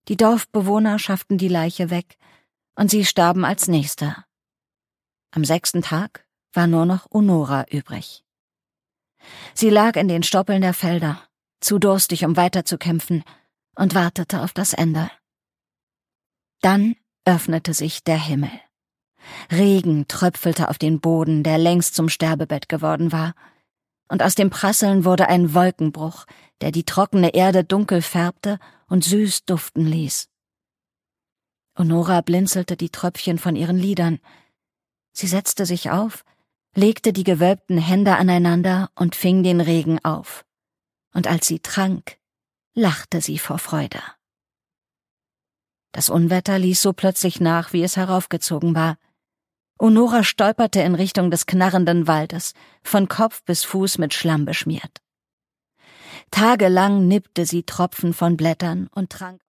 Die Dorfbewohner schafften die Leiche weg, und sie starben als Nächste. Am 6. Tag war nur noch Onora übrig. Sie lag in den Stoppeln der Felder, zu durstig, um weiterzukämpfen, und wartete auf das Ende. Dann öffnete sich der Himmel. Regen tröpfelte auf den Boden, der längst zum Sterbebett geworden war, und aus dem Prasseln wurde ein Wolkenbruch, der die trockene Erde dunkel färbte und süß duften ließ. Onora blinzelte die Tröpfchen von ihren Lidern. Sie setzte sich auf, legte die gewölbten Hände aneinander und fing den Regen auf. Und als sie trank, lachte sie vor Freude. Das Unwetter ließ so plötzlich nach, wie es heraufgezogen war. Onora stolperte in Richtung des knarrenden Waldes, von Kopf bis Fuß mit Schlamm beschmiert. Tagelang nippte sie Tropfen von Blättern und trank